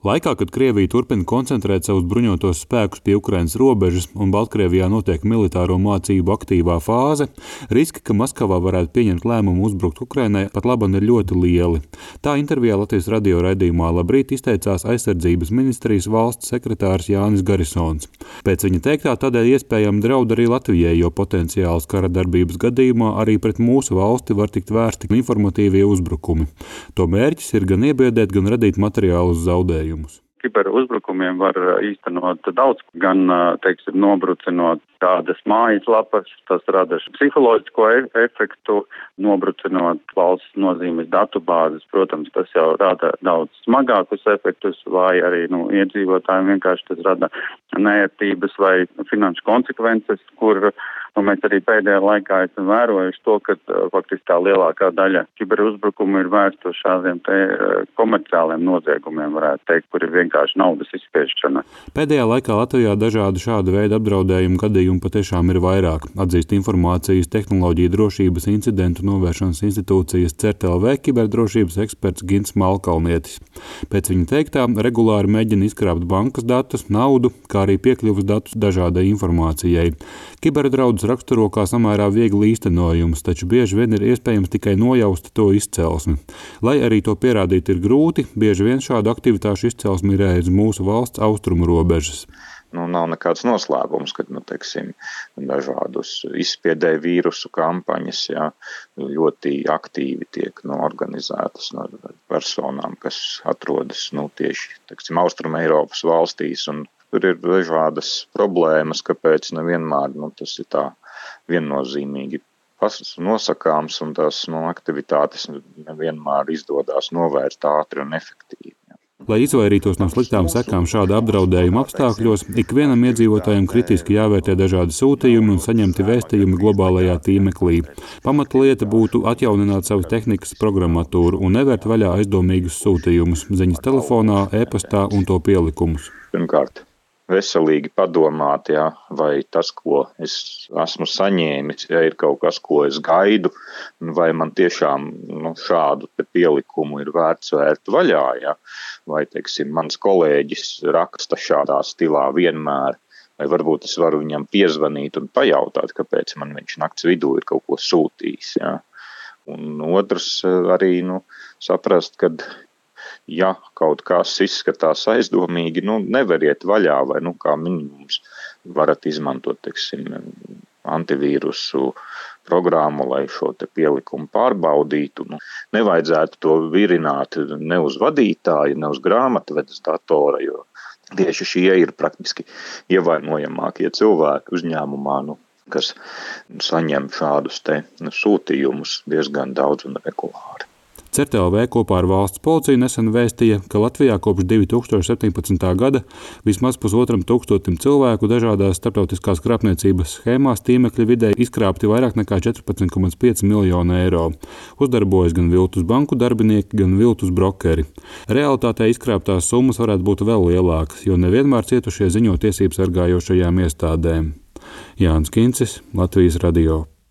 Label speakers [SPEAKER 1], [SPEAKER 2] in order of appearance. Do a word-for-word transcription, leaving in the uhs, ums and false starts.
[SPEAKER 1] Laikā, kad Krievija turpina koncentrēt savus bruņotos spēkus pie Ukrainas robežas un Baltkrievijā notiek militāro mācību aktīvā fāze, riski, ka Maskavā varētu pieņemt lēmumu uzbrukt Ukrainai, pat laban ir ļoti lieli. Tā intervijā Latvijas radio raidījumā Labrīt izteicās Aizsardzības ministrijas valsts sekretārs Jānis Garisons. Pēc viņa teiktā tādēļ iespējami draud arī Latvijai, jo potenciāls kara darbības gadījumā arī pret mūsu valsti var tikt vērsti informatīvie uzbrukumi. To mērķis ir gan iebiedēt, gan radīt materiālus zaudējumus.
[SPEAKER 2] Kiberuzbrukumiem var īstenot daudz, gan, teiksim, nobrucinot kādas mājaslapas, tas rada psiholoģisko efektu, nobrucinot valsts nozīmes datubāzes, protams, tas jau rada daudz smagākus efektus, vai arī, nu, iedzīvotājiem vienkārši tas rada neērtības vai finanšu konsekvences, kur, nu, mēs arī pēdējā laikā esam vērojuši to, ka faktiski tā lielākā daļa kiberuzbrukumu ir vērsta uz šādiem te komerciāliem noziegumiem, varētu teikt, kur ir vienkārši naudas izspiešana.
[SPEAKER 1] Pēdējā laikā Latvijā dažādu šādu veidu apdraudējumu gadījumu patiešām ir vairāk, atzīst Informācijas tehnoloģiju drošības incidentu novēršanas institūcijas C E R T L V kiberdrošības eksperts Gints Malkalnietis. Pēc viņa teiktā regulāri mēģina izkrāpt bankas datus, naudu, kā arī piekļuvas datus dažādai informācijai. Kiberdraudus raksturo kā samērā viegli īstenojums, taču bieži vien ir iespējams tikai nojaust to izcelsmi. Lai arī to pierādīt ir grūti, bieži vien šādu aktivitāšu izcelsmi ir aiz mūsu valsts austrumu robežas.
[SPEAKER 3] Nu, nav nekāds noslēpums, kad, nu, teiksim, dažādus izspiedēju vīrusu kampaņas, jā, ļoti aktīvi tiek, nu, organizētas no personām, kas atrodas, nu, tieši, teiksim, Austrum Eiropas valstīs, un tur ir dažādas problēmas, kāpēc nevienmēr, nu, tas ir tā viennozīmīgi nosakāms, un tās, nu, aktivitātes nevienmēr izdodas novērst ātri un efektīvi.
[SPEAKER 1] Lai izvairītos no sliktām sekām šāda apdraudējuma apstākļos, ikvienam iedzīvotājam kritiski jāvērtē dažādi sūtījumi un saņemti vēstījumi globālajā tīmeklī. Pamatlieta būtu atjaunināt savu tehnikas programmatūru un nevērt vaļā aizdomīgus sūtījumus, ziņas telefonā, e-pastā un to pielikumus.
[SPEAKER 3] Pirmkārt, veselīgi padomāt, jā, vai tas, ko es esmu saņēmis, ja ir kaut kas, ko es gaidu, vai man tiešām, nu, šādu te pielikumu ir vērts vērt vaļā, jā, vai, teiksim, mans kolēģis raksta šādā stilā vienmēr, vai varbūt es varu viņam piezvanīt un pajautāt, kāpēc man viņš nakts vidū ir kaut ko sūtījis, jā. Un otrs arī, nu, saprast, kad ja kaut kas izskatās aizdomīgi, nu, neveriet vaļā, vai, nu, kā minimums varat izmantot, teiksim, antivīrusu programmu, lai šo te pielikumu pārbaudītu. Nu, nevajadzētu to virināt ne uz vadītāju, ne uz grāmatvedes datora, jo tieši šie ir praktiski ievainojamākie cilvēki uzņēmumā, nu, kas saņem šādus te sūtījumus diezgan daudz un regulāri.
[SPEAKER 1] C E R T L V kopā ar valsts policiju nesen vēstīja, ka Latvijā kopš divi tūkstoši septiņpadsmitā gada vismaz pusotram tūkstotim cilvēku dažādās starptautiskās krāpniecības schēmās tīmekļa vidē izkrāpti vairāk nekā četrpadsmit komats pieci miljoni eiro. Uzdarbojas gan viltus banku darbinieki, gan viltus brokeri. Realitātē izkrāptās summas varētu būt vēl lielākas, jo nevienmēr cietušie ziņo tiesības sargājošajām iestādēm. Jānis Kincis, Latvijas radio.